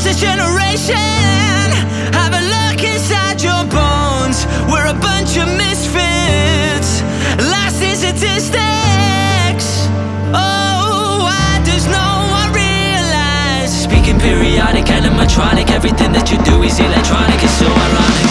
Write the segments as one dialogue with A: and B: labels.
A: generation. Have a look inside your bones. We're a bunch of misfits. Last is statistics. Oh, why does no one realize? Speaking periodic, animatronic. Everything that you do is electronic. It's so ironic.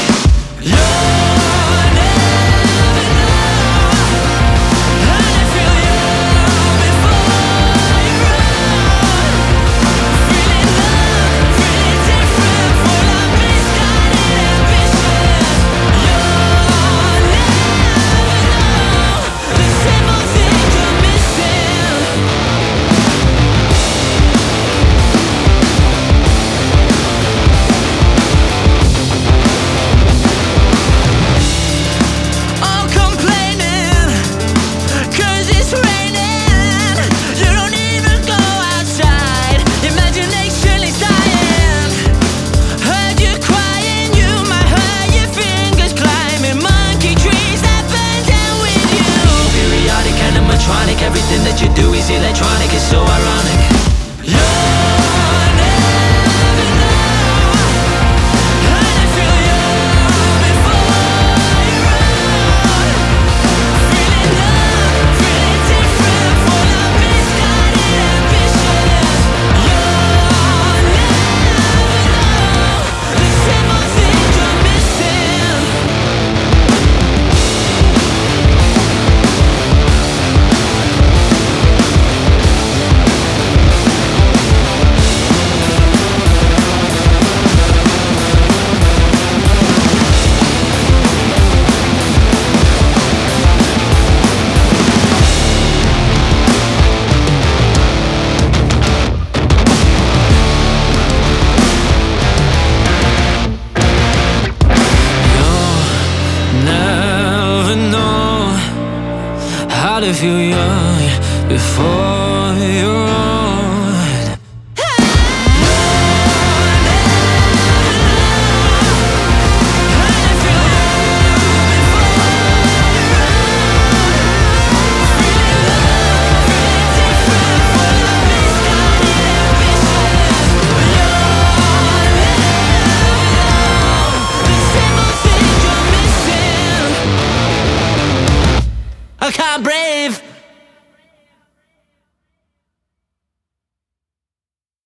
A: Everything that you do is electronic, it's so ironic. You'll never know how to feel young before you run. Feeling love, feeling different, full of misguided ambitions. You'll never know the simple things you're missing. Never know how to feel young before you're